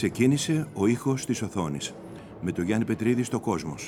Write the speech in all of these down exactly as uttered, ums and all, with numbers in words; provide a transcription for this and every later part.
Ξεκίνησε ο ήχος της οθόνης με τον Γιάννη Πετρίδη στο Κόσμος.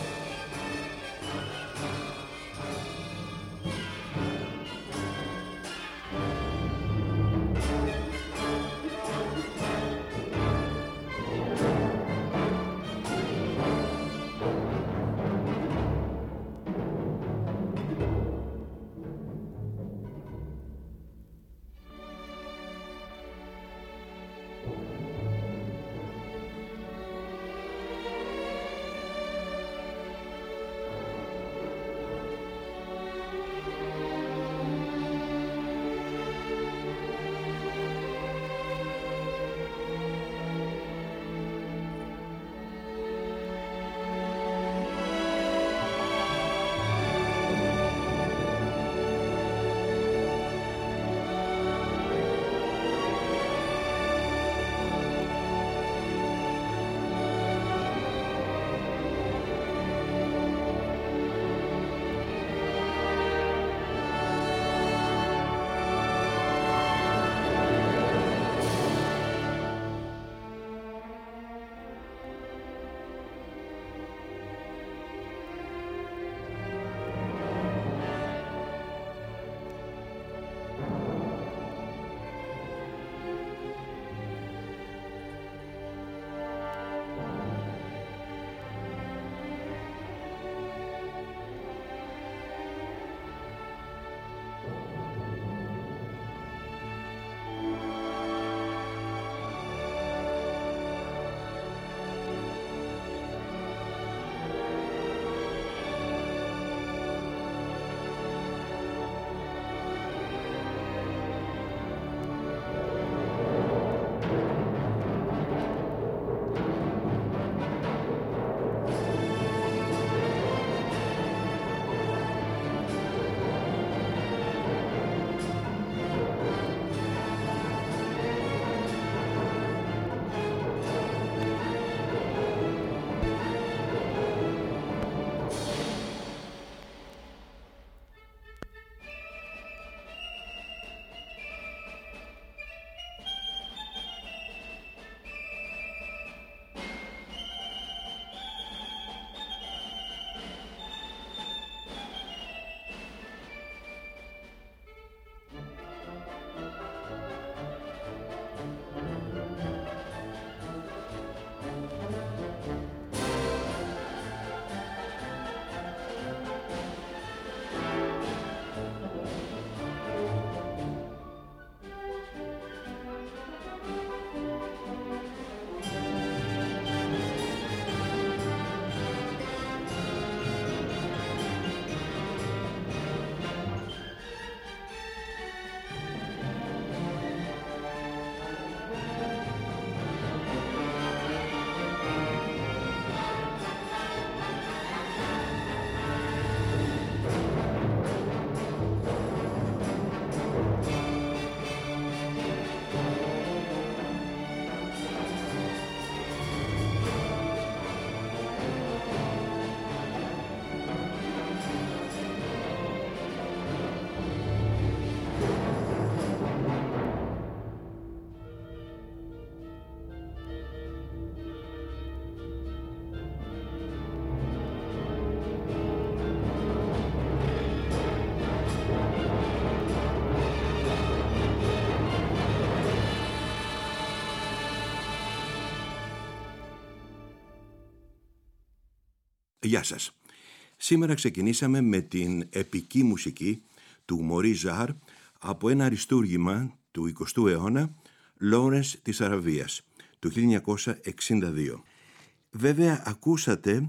Γεια σας. Σήμερα ξεκινήσαμε με την επική μουσική του Μωρί Ζαρ από ένα αριστούργημα του εικοστού αιώνα, Λόρενς της Αραβίας, του χίλια εννιακόσια εξήντα δύο. Βέβαια ακούσατε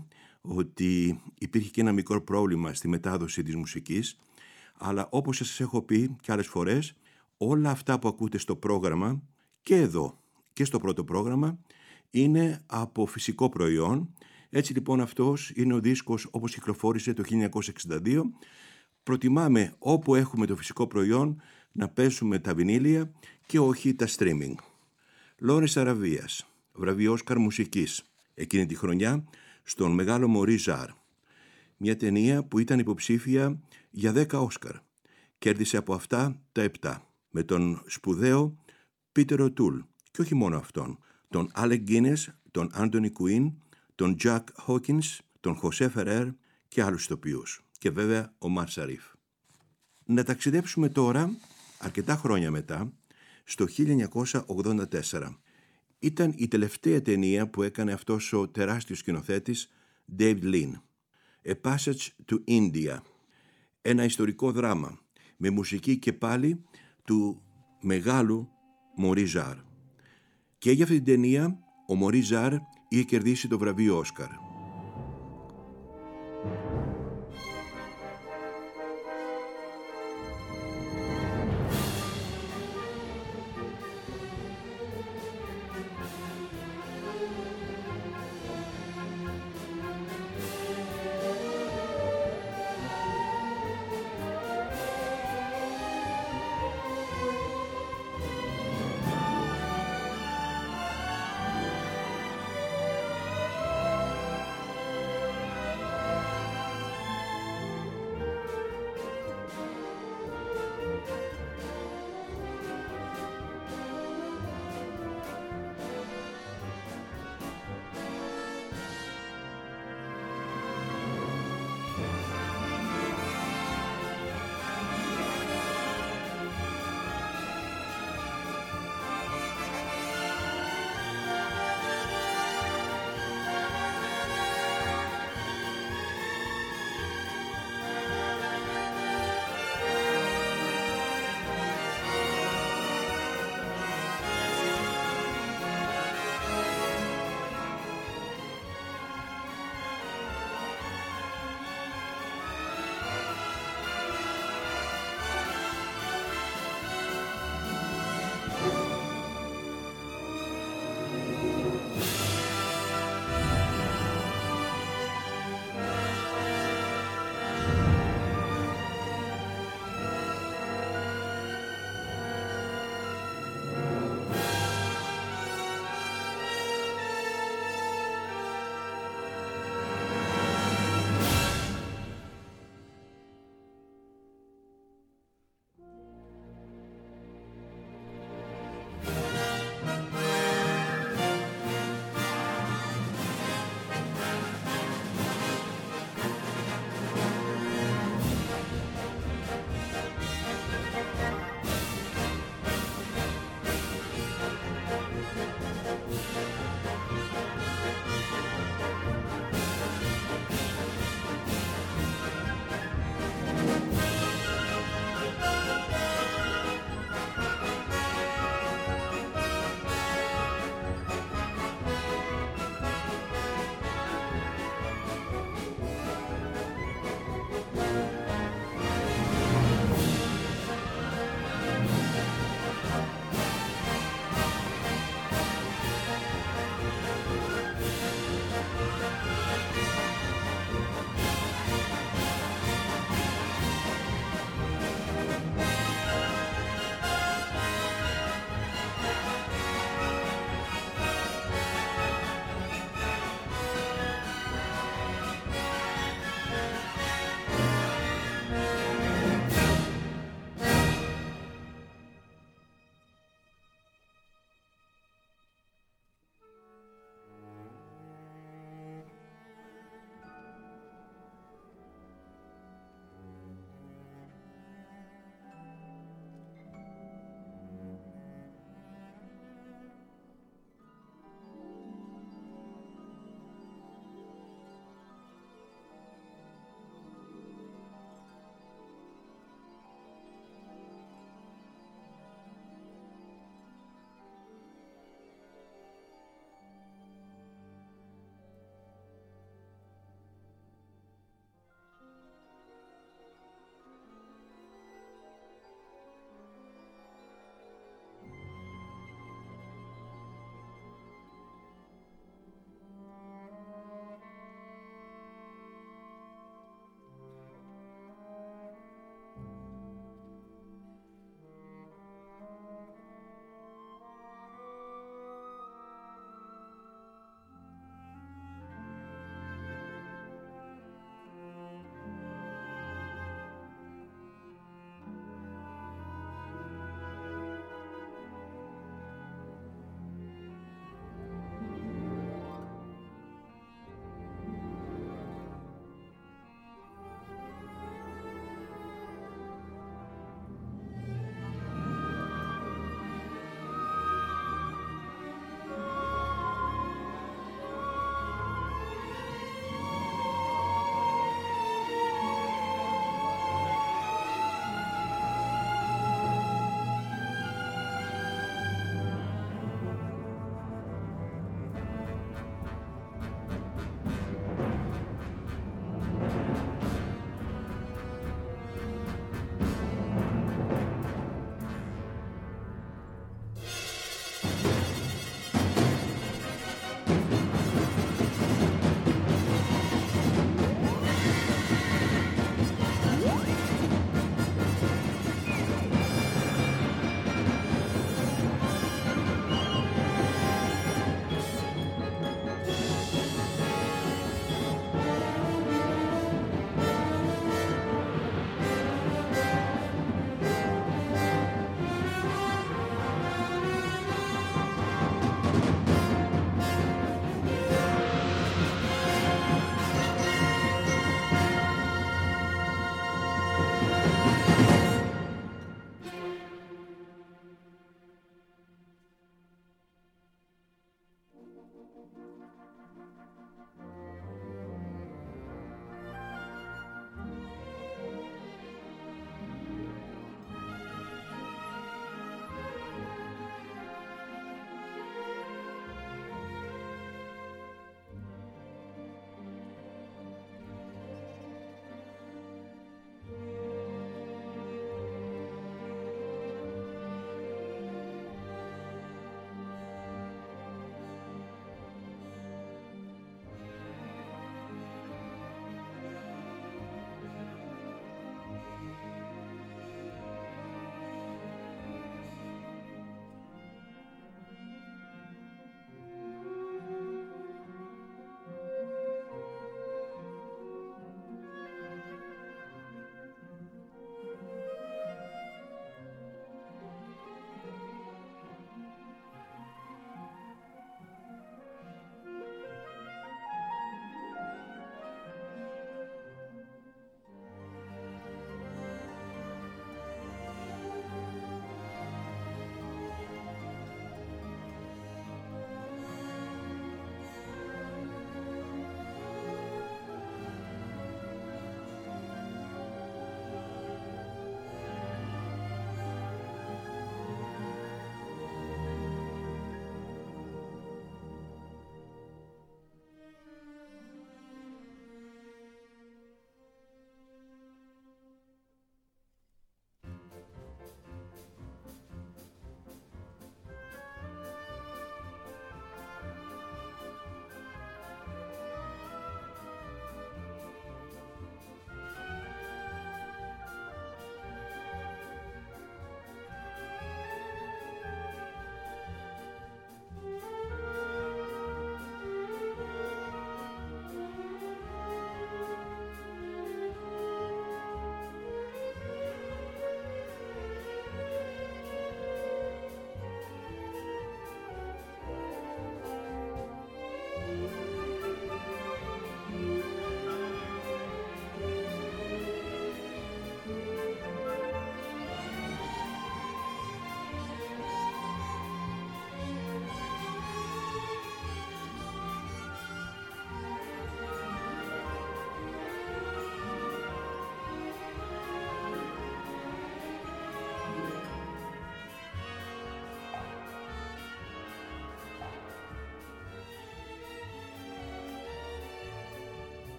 ότι υπήρχε και ένα μικρό πρόβλημα στη μετάδοση της μουσικής, αλλά όπως σας έχω πει και άλλες φορές, όλα αυτά που ακούτε στο πρόγραμμα και εδώ και στο πρώτο πρόγραμμα είναι από φυσικό προϊόν. Έτσι λοιπόν αυτός είναι ο δίσκος όπως κυκλοφόρησε το χίλια εννιακόσια εξήντα δύο. Προτιμάμε όπου έχουμε το φυσικό προϊόν να πέσουμε τα βινίλια και όχι τα streaming. Λόρενς Αραβίας, βραβείο Όσκαρ μουσικής, εκείνη τη χρονιά στον μεγάλο Μωρί Ζαρ. Μια ταινία που ήταν υποψήφια για δέκα Όσκαρ. Κέρδισε από αυτά τα επτά. Με τον σπουδαίο Πίτερ O'Toole. Και όχι μόνο αυτόν, τον Άλεκ Γκίνες, τον Άντονι Κουίν, τον Τζακ Χόκινς, τον Χωσέ Φερέρ και άλλους ηθοποιούς. Και βέβαια ο Ομάρ Σαρίφ. Να ταξιδέψουμε τώρα, αρκετά χρόνια μετά, στο χίλια εννιακόσια ογδόντα τέσσερα. Ήταν η τελευταία ταινία που έκανε αυτός ο τεράστιος σκηνοθέτης David Lean. A Passage to India. Ένα ιστορικό δράμα με μουσική και πάλι του μεγάλου Μωρί Ζαρ. Και για αυτή την ταινία ο Μωρί Ζαρ είχε κερδίσει το βραβείο Όσκαρ.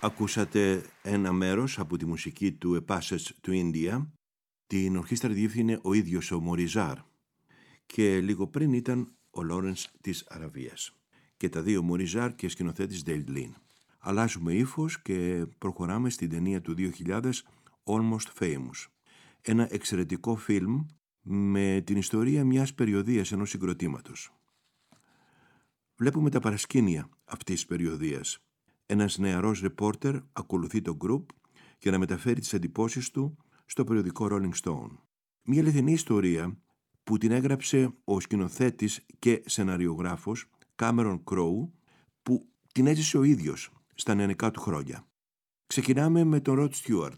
Ακούσατε ένα μέρος από τη μουσική του A Passage to India. Την ορχήστρα διεύθυνε ο ίδιος ο Μοριζάρ και λίγο πριν ήταν ο Λόρενς της Αραβίας. Και τα δύο Μοριζάρ και σκηνοθέτης David Lean. Αλλάζουμε ύφος και προχωράμε στην ταινία του δύο χιλιάδες Almost Famous. Ένα εξαιρετικό φιλμ με την ιστορία μιας περιοδίας ενός συγκροτήματος. Βλέπουμε τα παρασκήνια αυτής της περιοδίας. Ένας νεαρός ρεπόρτερ ακολουθεί το γκρουπ για να μεταφέρει τις εντυπώσεις του στο περιοδικό Rolling Stone. Μια αληθινή ιστορία που την έγραψε ο σκηνοθέτης και σεναριογράφος Cameron Crowe, που την έζησε ο ίδιος στα νεανικά του χρόνια. Ξεκινάμε με τον Rod Stewart.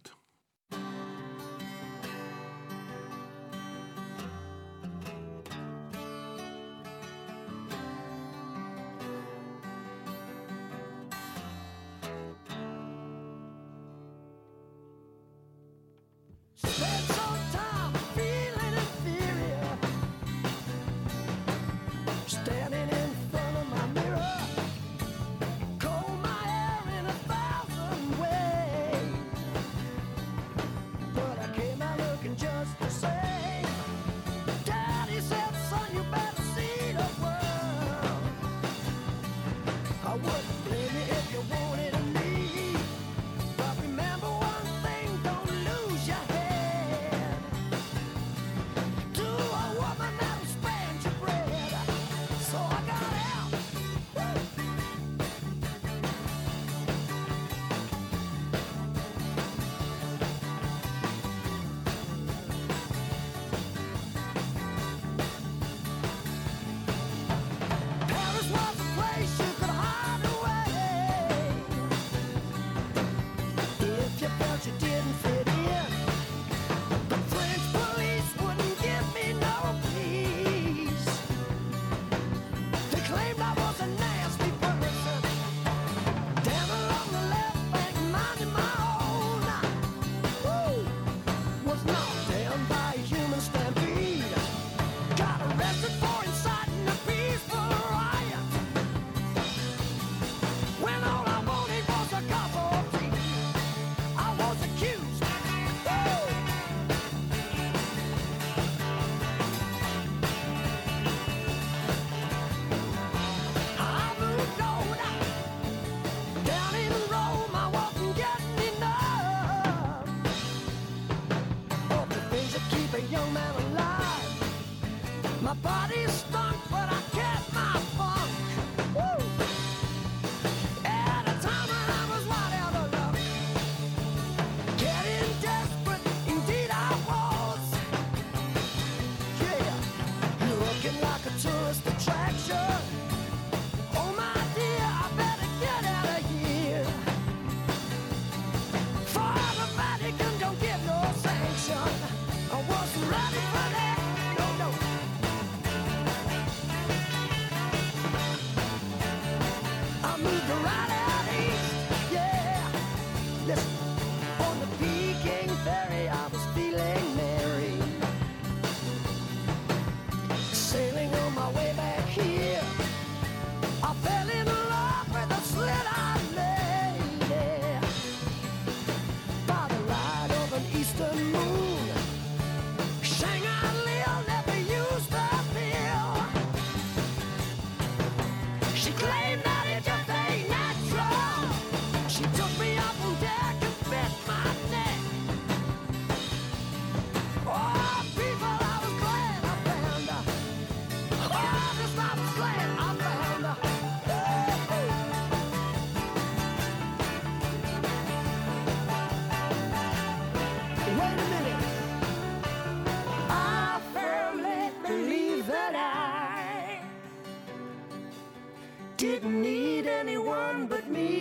Didn't need anyone but me.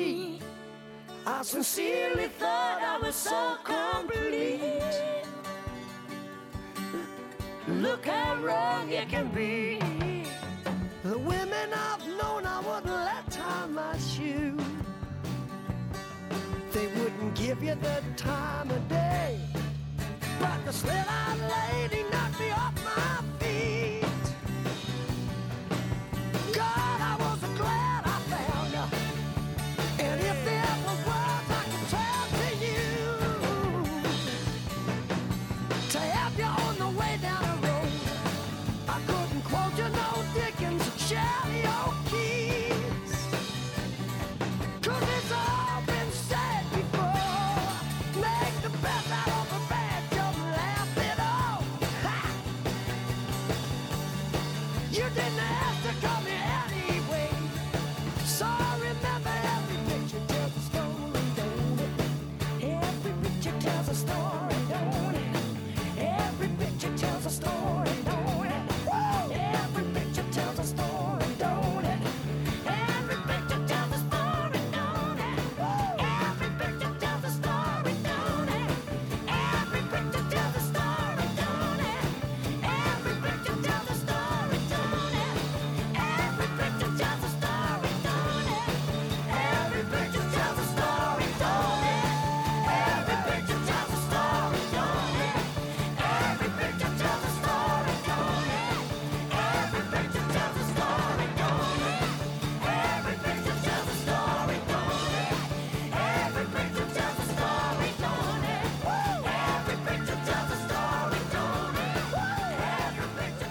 I sincerely thought I was so complete. Look how wrong you can be. The women I've known I wouldn't let tie my shoe. They wouldn't give you the time of day. But the slit-eyed lady knocked me off my feet. God, I was glad I found her. And if there was words I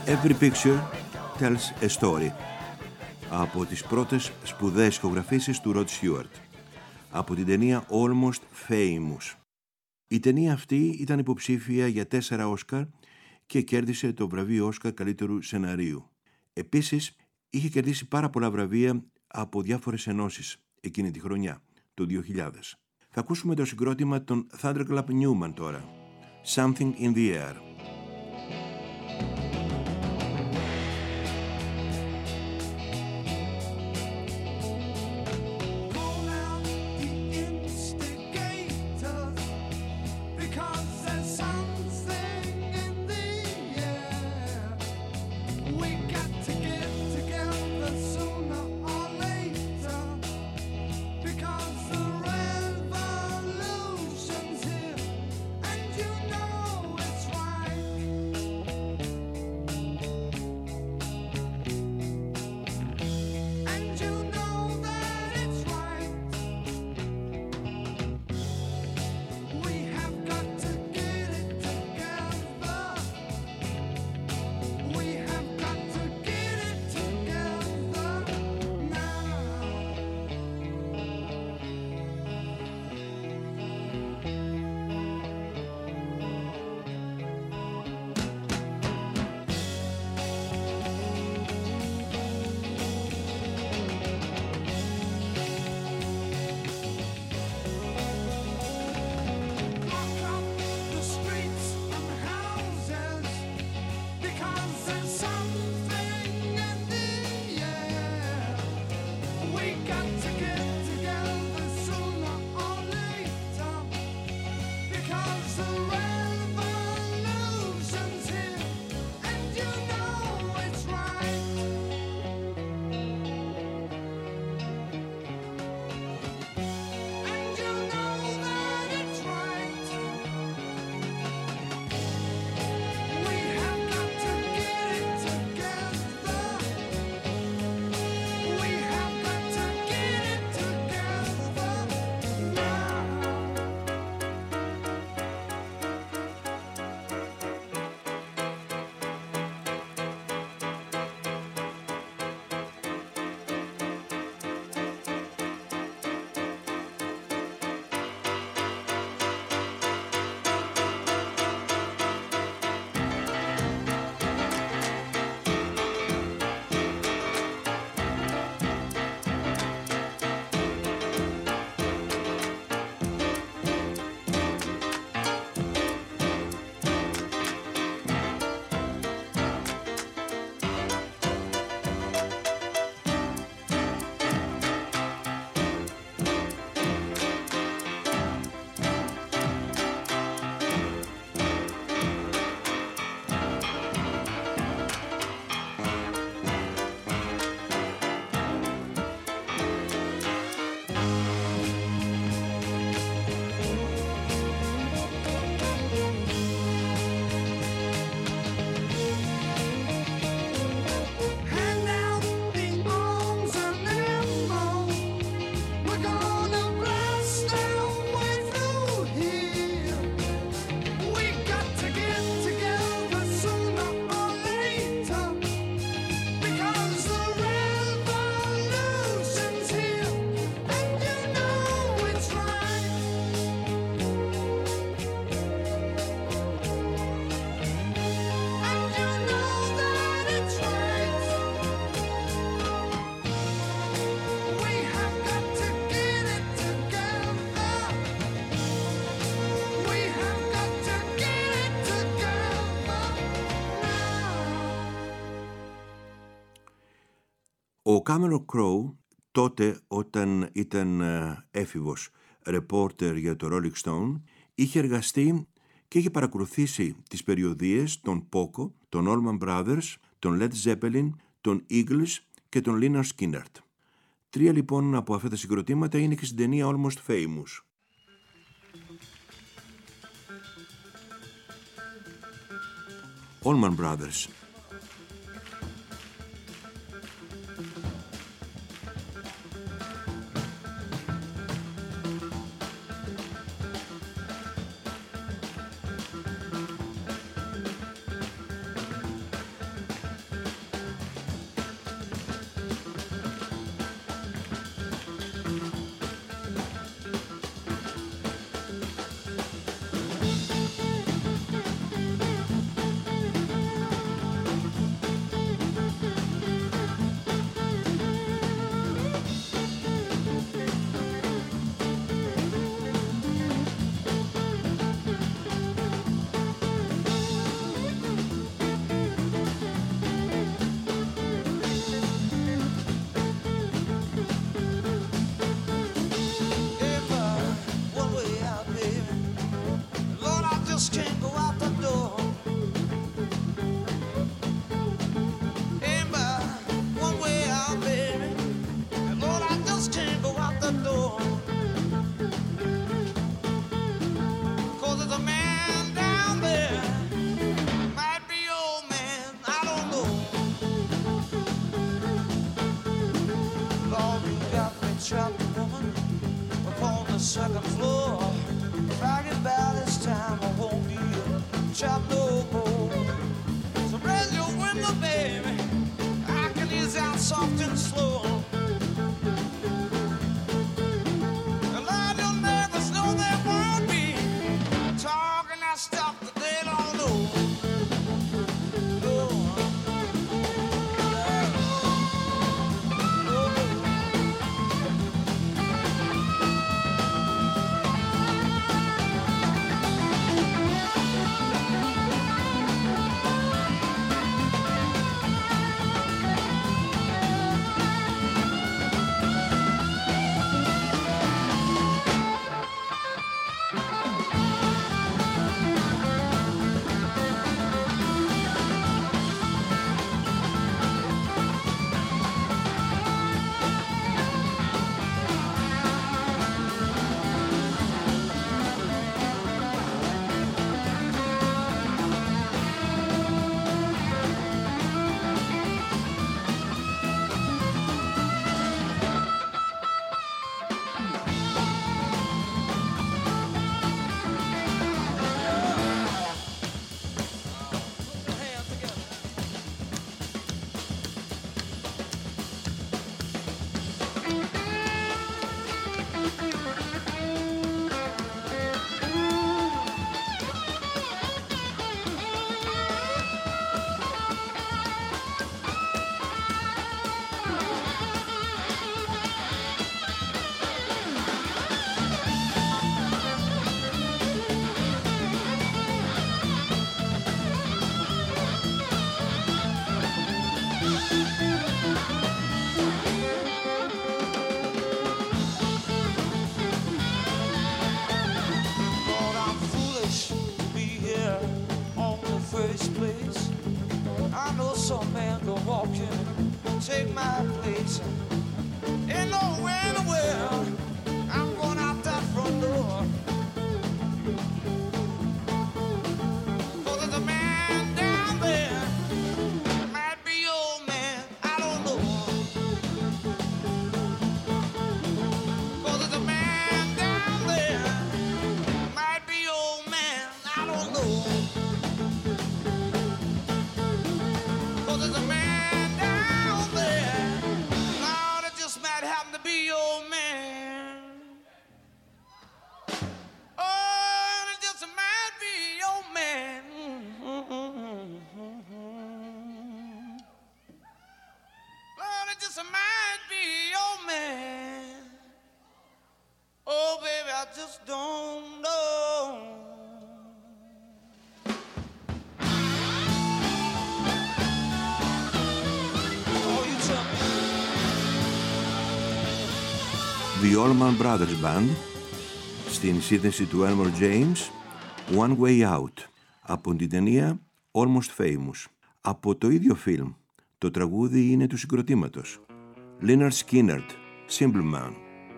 Every picture tells a story. Από τις πρώτες σπουδαίες ηχογραφήσεις του Rod Stewart. Από την ταινία Almost Famous. Η ταινία αυτή ήταν υποψήφια για τέσσερα Όσκαρ και κέρδισε το βραβείο Όσκαρ καλύτερου σεναρίου. Επίσης, είχε κερδίσει πάρα πολλά βραβεία από διάφορες ενώσεις εκείνη τη χρονιά, το δύο χιλιάδες. Θα ακούσουμε το συγκρότημα των Thunderclap Newman τώρα. Something in the Air. Ο Cameron Crowe τότε, όταν ήταν έφηβος ρεπόρτερ για το Rolling Stone, είχε εργαστεί και είχε παρακολουθήσει τις περιοδίες των Poco, των Allman Brothers, των Led Zeppelin, των Eagles και των Lynyrd Skynyrd. Τρία λοιπόν από αυτά τα συγκροτήματα είναι και στην ταινία Almost Famous. Allman Brothers. second floor. Bragging about this time I won't be trapped no more. So raise your window, baby. I can ease out soft and slow. And Lord, your neighbors know they won't be talking that stuff that they don't know. Take my place. Ain't nowhere in the world I'm going out that front door. Oh, there's a man down there, might be your man, I don't know. Oh, there's a man down there, might be your man, I don't know. Oh, there's a man just don't know. Oh, you tell me. The Allman Brothers Band στην σύνθεση του Elmore James One Way Out από την ταινία Almost Famous. Από το ίδιο φιλμ το τραγούδι είναι του συγκροτήματος Lynyrd Skynyrd, Simple Man.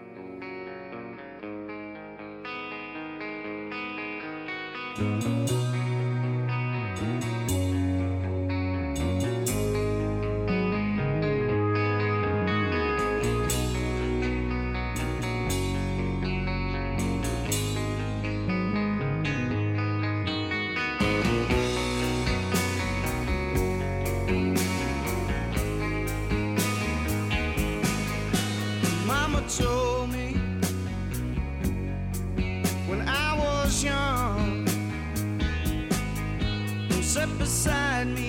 Mama told me when I was young, sat beside me,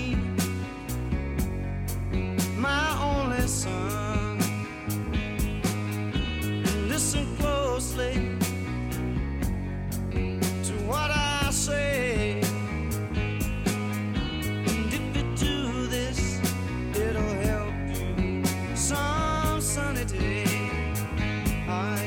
my only son. Listen closely to what I say. And if you do this, it'll help you some sunny day. I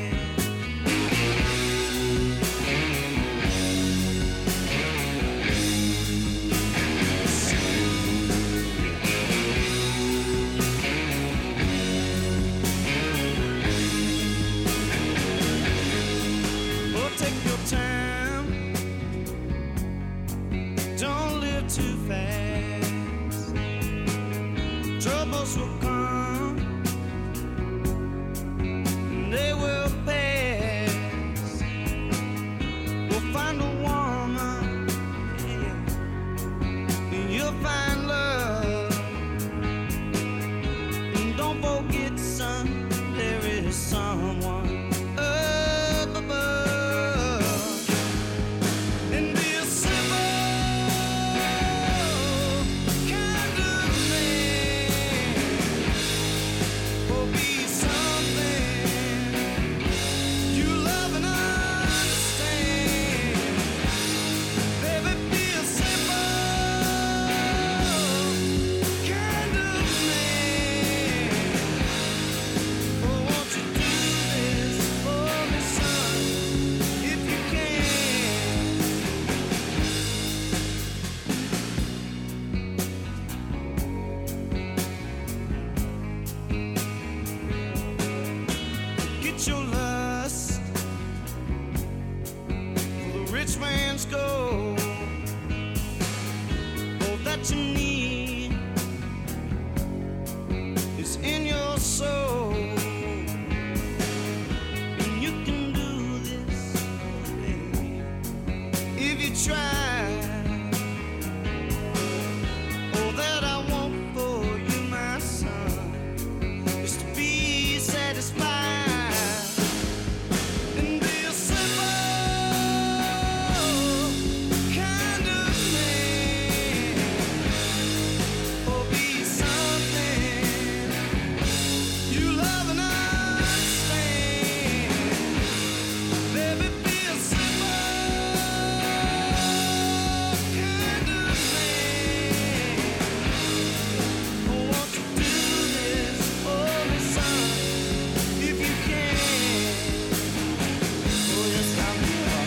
rich man's gold. All that you need is in your soul. And you can do this, baby, if you try. All that I want for you, my son, is to be satisfied and be a simple kind of man, or be something you love and understand. Baby, be a simple kind of man. Oh, won't you do this for me, son, if you can? Oh, yes, I will.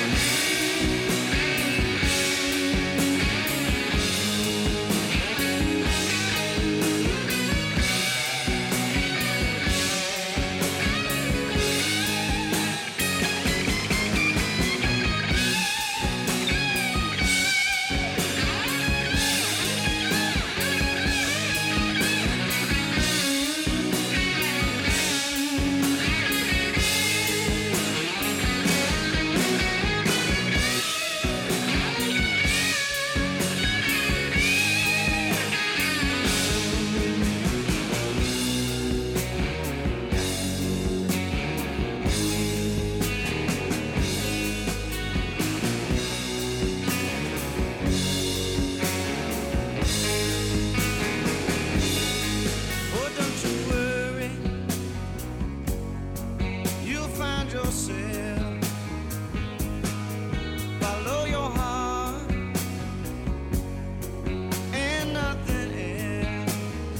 Oh, don't you worry, you'll find yourself. Follow your heart and nothing else.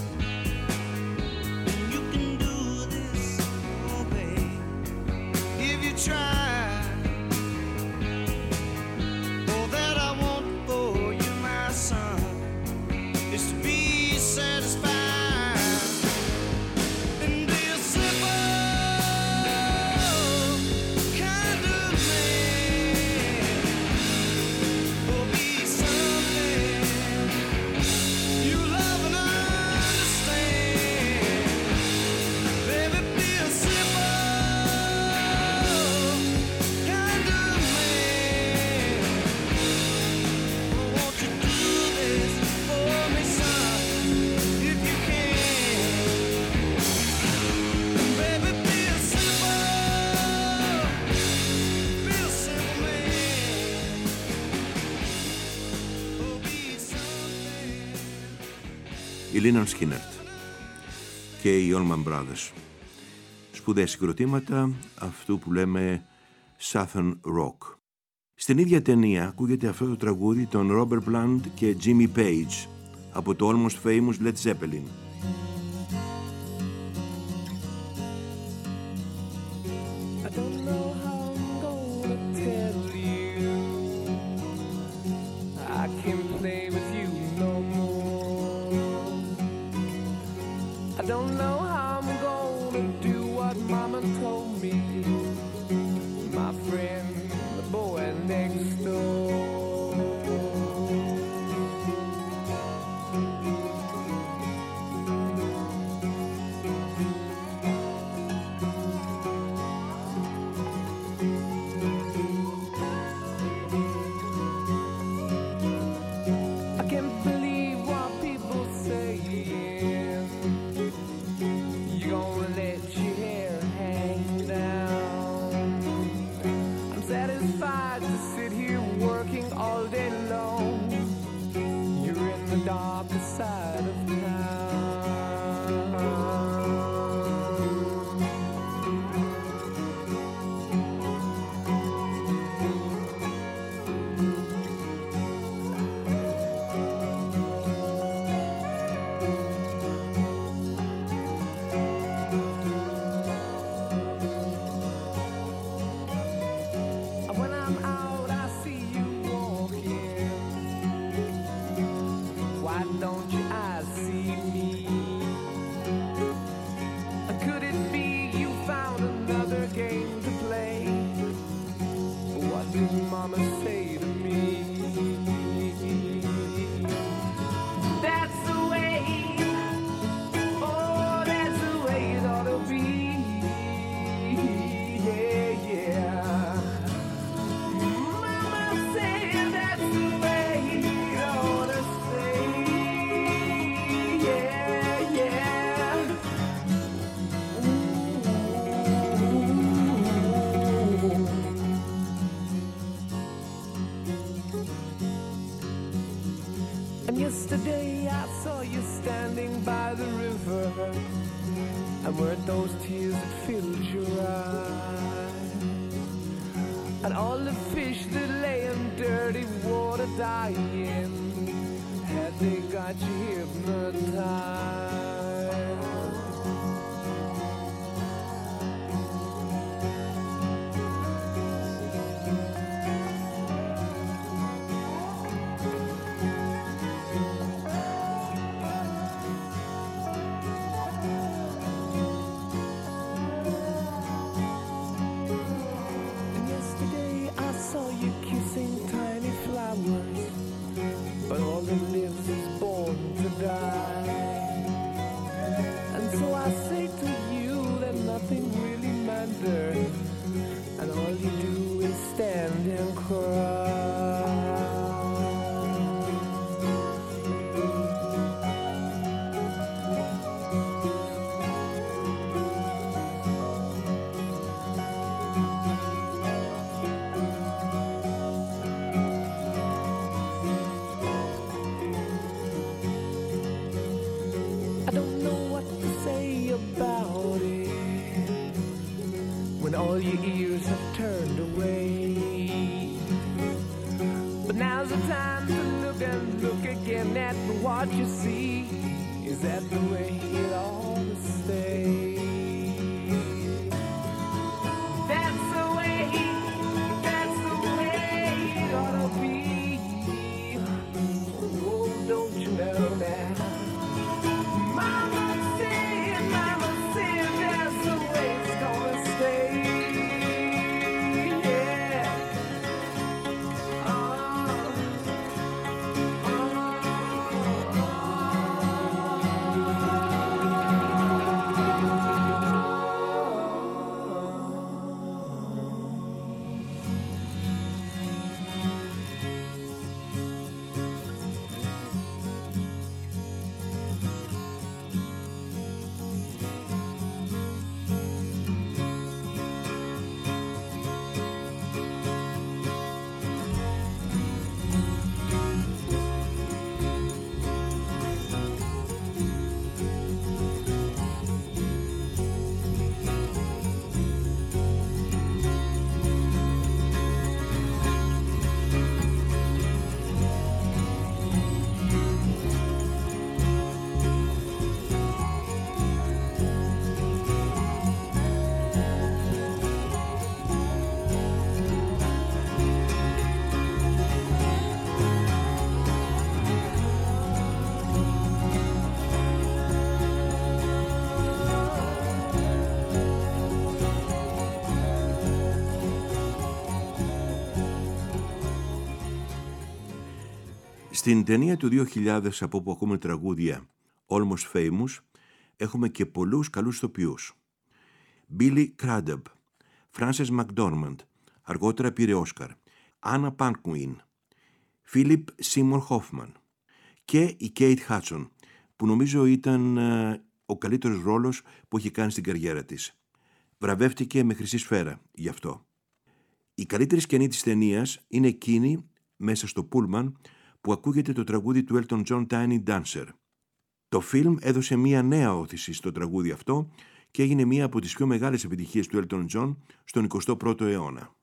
And you can do this, oh babe, if you try. All that I want for you, my son, is to be satisfied and be a simple kind of man, or be something you love and understand. Baby, be a simple kind of man. Oh, won't you do this for me, son, if you can? Baby, be a simple, be a simple man. Oh, be something. Η Lynyrd Skynyrd και οι Allman Brothers. Σπουδαία συγκροτήματα αυτού που λέμε Southern Rock. Στην ίδια ταινία ακούγεται αυτό το τραγούδι των Robert Plant και Jimmy Page από το Almost Famous Led Zeppelin. I don't know how I'm gonna tell you. I can't play with you no more. I don't know how I'm gonna do what Mama told me. My friend, the boy next door. Yesterday I saw you standing by the river, and weren't those tears that filled your eyes? And all the fish that lay in dirty water dying, had they got you hypnotized? And all you do is stand and cry. I don't know what to say about it when all your ears have turned away. But now's the time to look and look again at what you see. Is that the way it ought to stay? That's the way, that's the way it ought to be. Oh, don't you know that? Mama said, Mama said, that's the way it's gonna stay. Στην ταινία του δύο χιλιάδες, από όπου ακούμε τραγούδια Almost Famous, έχουμε και πολλούς καλούς ηθοποιούς. Billy Crudup, Frances McDormand, αργότερα πήρε Όσκαρ, Anna Paquin, Philip Seymour Hoffman και η Kate Hudson, που νομίζω ήταν ε, ο καλύτερος ρόλος που έχει κάνει στην καριέρα της. Βραβεύτηκε με χρυσή σφαίρα γι' αυτό. Η καλύτερη σκηνή της ταινίας είναι εκείνη μέσα στο πούλμαν που ακούγεται το τραγούδι του Elton John Tiny Dancer. Το φιλμ έδωσε μία νέα όθηση στο τραγούδι αυτό και έγινε μία από τις πιο μεγάλες επιτυχίες του Elton John στον εικοστό πρώτο αιώνα.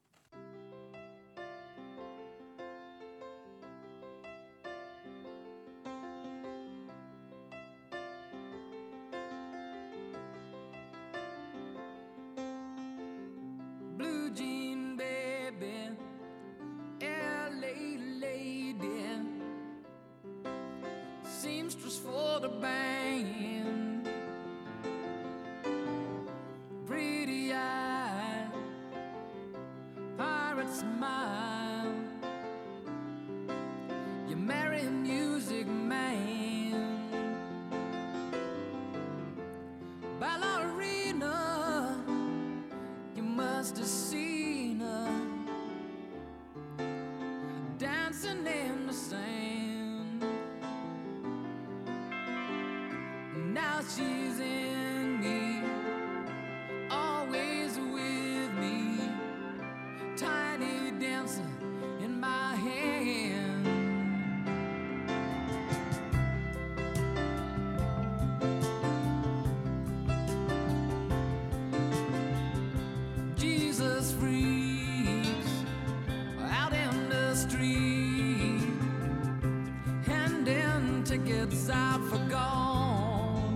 aimless freaks out in the street, handing tickets out for gone,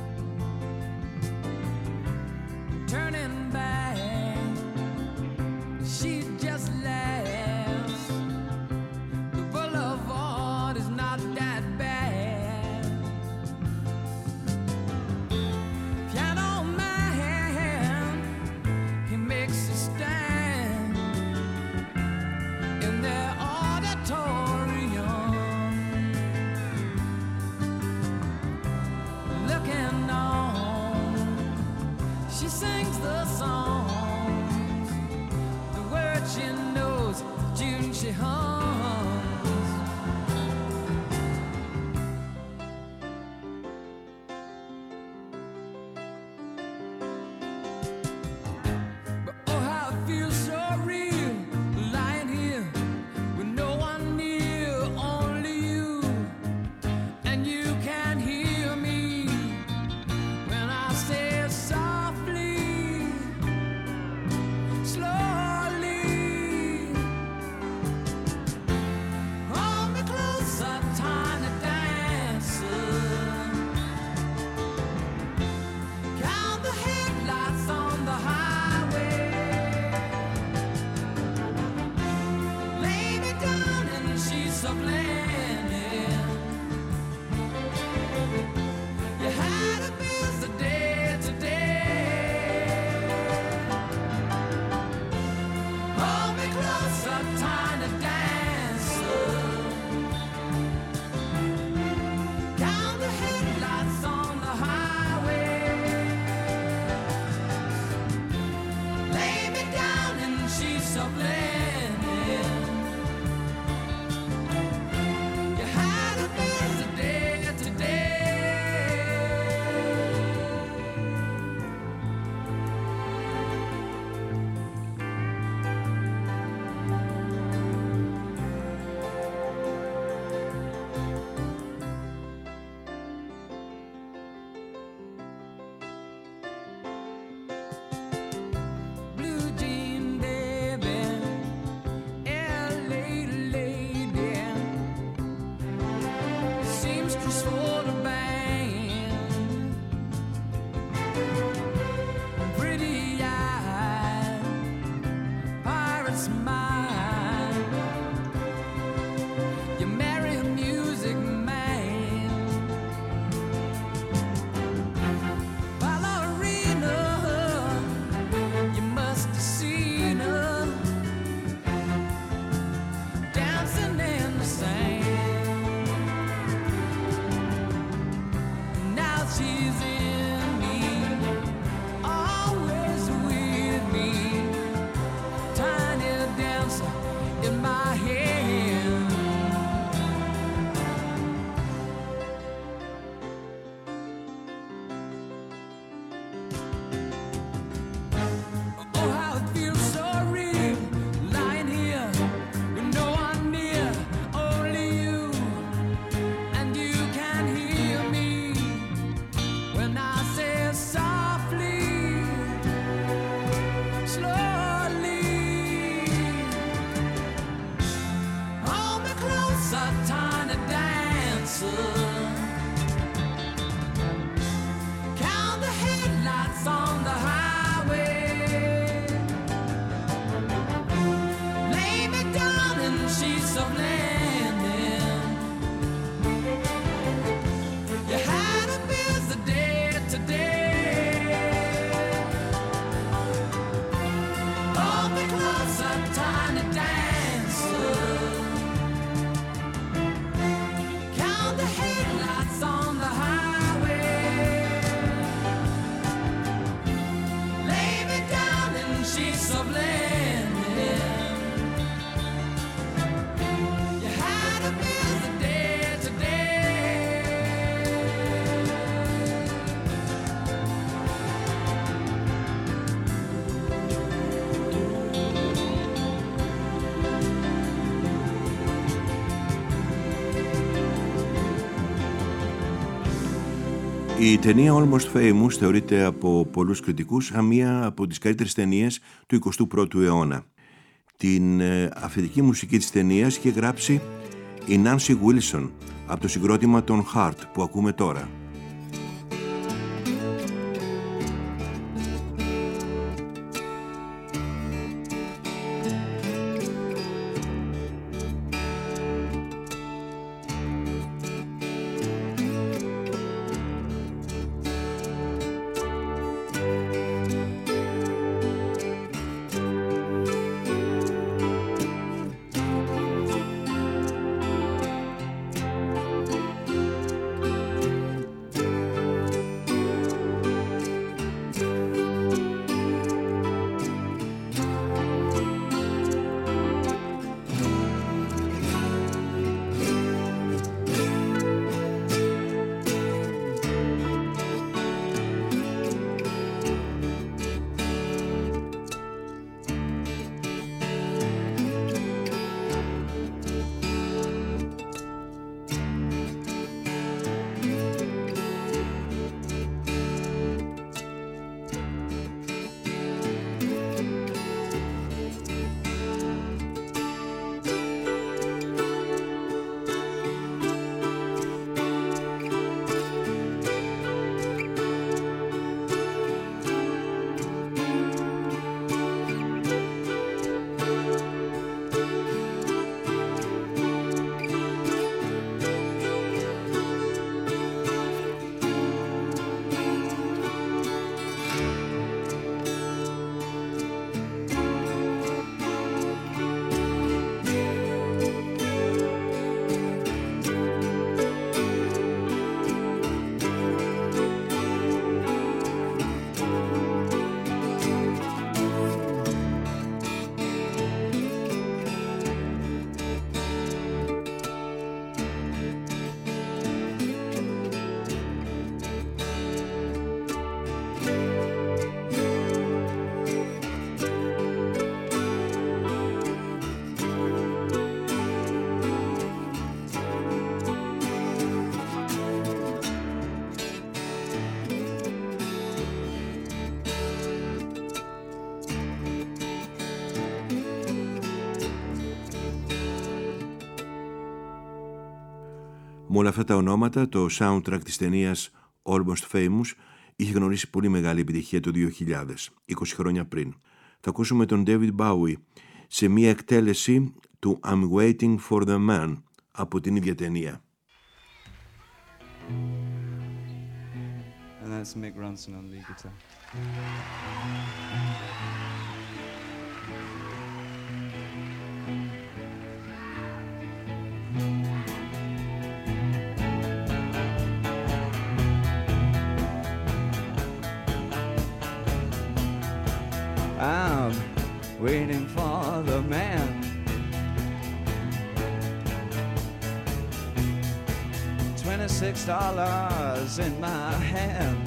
turning back, she just laughs. The boulevard is not that bad. Piano man, he makes a stand in their auditorium, looking on. She sings the songs, the words she knows, June she hums. But oh, how it feels so real, lying here with no one near, only you, and you can hear me when I say softly, slowly. Hold me closer, tiny dancer. Count the headlights on the highway. Lay me down in sheets of linen. You had a busy day today. Hold me closer, tiny dancer. Count the headlights on the highway. Lay me down in sheets of linen. You had a busy day today. Blue jean baby, L A lady, seamstress for the band, pretty eyed, pirate smile. You marry a music man, ballerina. You must have seen her dancing in the sand. Now she's in me, always with me, tiny dancer in my hand. Oh, how it feels so real, lying here with no one near, only you, and you can hear me when I say softly, slowly. Hold me closer, tiny dancer. Count the headlights on the highway. Lay me down in sheets of linen. You had a busy day today. Hold me closer, tiny dancer. Count the headlights on the highway. Lay me down in sheets of linen. You had a busy day today. Η ταινία Almost Famous θεωρείται από πολλούς κριτικούς σαν μία από τις καλύτερες ταινίες του εικοστού πρώτου αιώνα. Την αυθεντική μουσική της ταινίας είχε γράψει η Nancy Wilson από το συγκρότημα των Heart που ακούμε τώρα. Με όλα αυτά τα ονόματα, το soundtrack της ταινίας Almost Famous είχε γνωρίσει πολύ μεγάλη επιτυχία το δύο χιλιάδες, είκοσι χρόνια πριν. Θα ακούσουμε τον David Bowie σε μια εκτέλεση του I'm Waiting for the Man από την ίδια ταινία. And that's Mick Ronson on the guitar. I'm waiting for the man. Twenty-six dollars in my hand.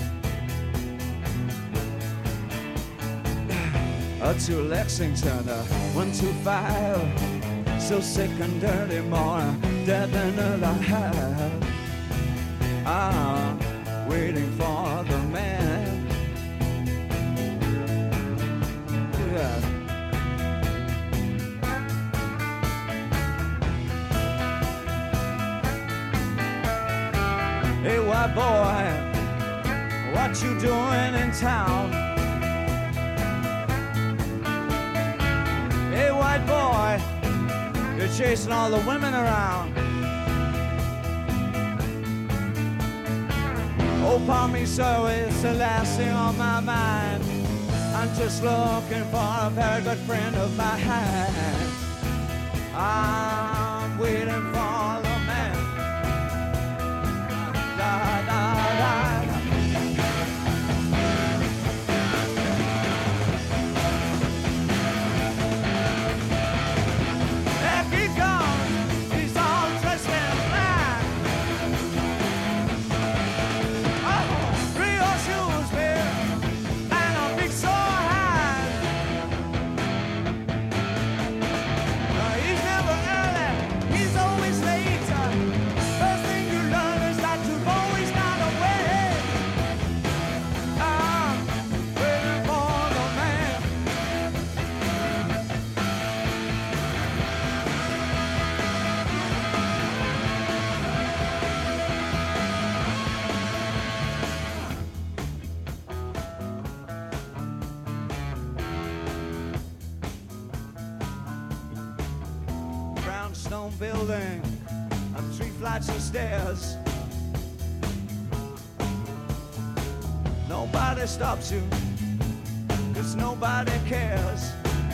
A to Lexington, a one two five. So sick and dirty, more dead than alive. I'm waiting for the man. Hey, white boy, what you doing in town? Hey, white boy, you're chasing all the women around. Oh, palm me so it's the last thing on my mind. I'm just looking for a very good friend of mine. I'm waiting for the man. Da, da, da, da. There he comes, he's all dressed in black. Oh, real shoes, man, and a big sore hat. Uh, he's never early, he's always brownstone building and three flights of stairs. Nobody stops you, 'cause nobody cares.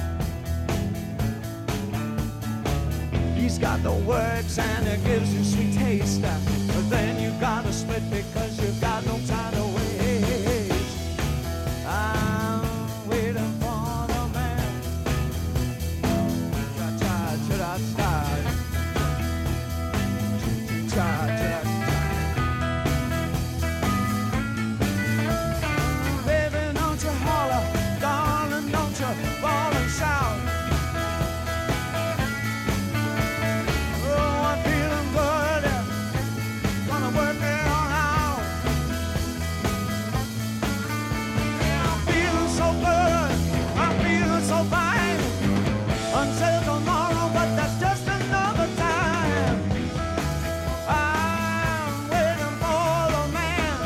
He's got the works and it gives you sweet taste, but then you gotta split because you've got no time to waste. I'm waiting for the man. Try, try, try, try, try, try. Baby, don't you holler, darling, don't you fall and shout. Until tomorrow, but that's just another time. I'm waiting for the man.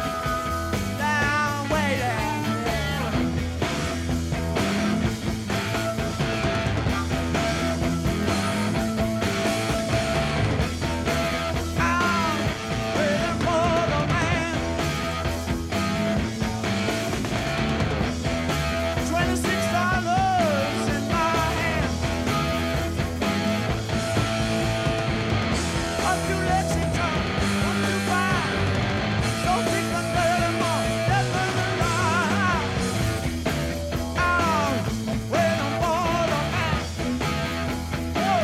I'm waiting. I'm waiting for the man. Twenty-six dollars in my hand. Up to Lexington, one two five. So thick and dirty more, never lie. I'm waiting for the man. Whoa.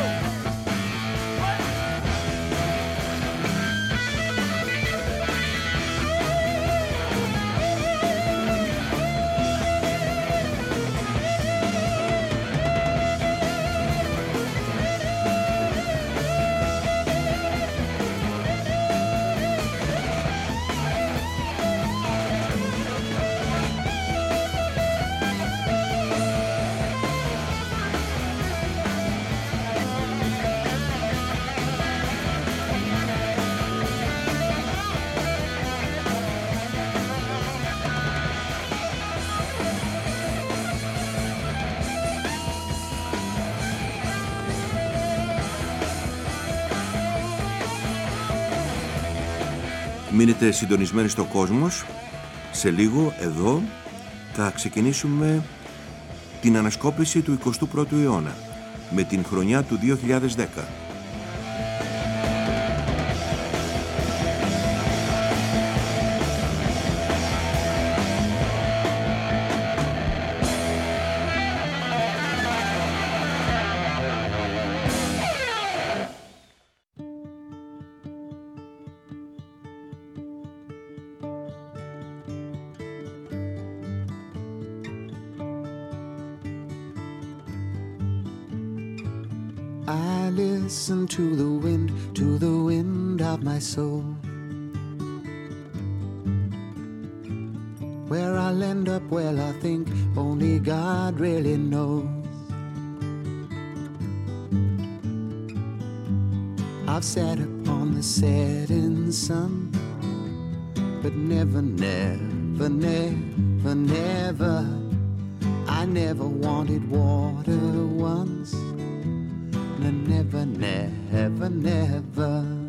Μείνετε συντονισμένοι στο Κόσμος. Σε λίγο εδώ θα ξεκινήσουμε την ανασκόπηση του εικοστού πρώτου αιώνα με την χρονιά του δύο χιλιάδες δέκα. I listen to the wind, to the wind of my soul. Where I'll end up, well, I think only God really knows. I've sat upon the setting sun, but never, never, never, never, I never wanted water once. Never, never, never